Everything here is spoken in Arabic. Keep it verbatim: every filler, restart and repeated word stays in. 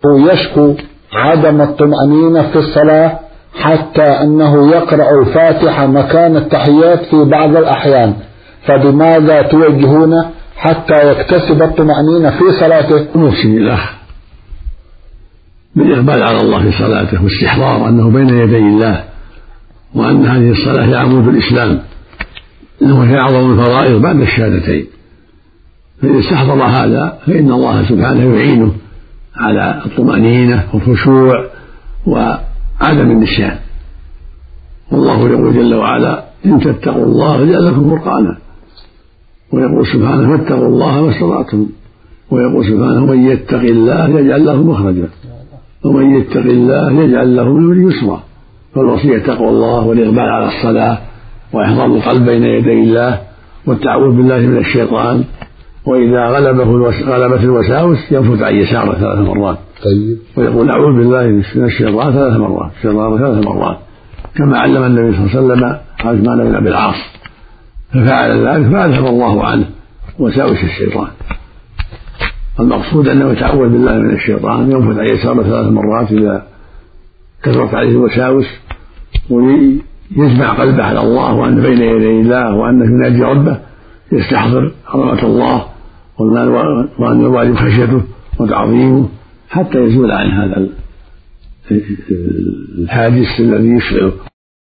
يشكو عدم الطمأنينة في الصلاة حتى أنه يقرأ الفاتحة مكان التحيات في بعض الأحيان، فبماذا توجهون حتى يكتسب الطمأنينة في صلاته؟ نوصي الأخ بالإقبال على الله في صلاته واستحضار أنه بين يدي الله، وأن هذه الصلاة هي عمود الإسلام وهي أعظم الفرائض بعد الشهادتين. فإذا استحضر هذا فإن الله سبحانه يعينه على الطمأنينة والخشوع وعدم النسيان. والله يقول جل وعلا: إن تتقوا الله يجعل لكم فرقانا، ويقول سبحانه: فاتقوا الله ما استطعتم، ويقول سبحانه: من يتق الله يجعل له مخرجا، ومن يتق الله يجعل له من أمره يسرا. فالوصية تقوى الله والإقبال على الصلاة وإحضار القلب بين يدي الله والتعوذ بالله من الشيطان، وإذا غلبه غلبت الوساوس ينفث عن يساره ثلاث مرات. طيب. ويقول: أعوذ بالله من الشيطان ثلاث مرات الشيطان ثلاث مرات كما علم النبي صلى الله عليه وسلم عثمان بن أبي العاص، ففعل ذلك فأذهب الله عنه وساوس الشيطان. المقصود أنه يتعوذ بالله من الشيطان، ينفث عن يساره ثلاث مرات إذا كثرت عليه الوساوس، ويجمع قلبه على الله وأن بين يدي الله وأنه يناجي ربه، يستحضر عظمة الله وأن الواجب خشيته وتعظيمه حتى يزول عن هذا الحادث الذي يشغله.